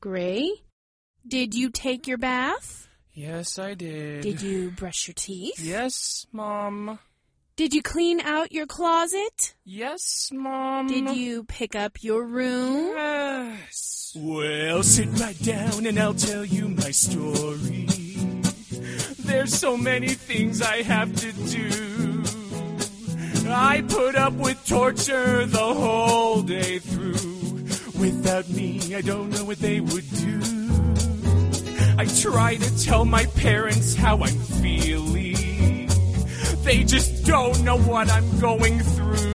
Gray, did you take your bath? Yes, I did. Did you brush your teeth? Yes, Mom. Did you clean out your closet? Yes, Mom. Did you pick up your room? Yes. Well, sit right down and I'll tell you my story. There's so many things I have to do. I put up with torture the whole day through. Without me, I don't know what they would do. I try to tell my parents how I'm feeling. They just don't know what I'm going through.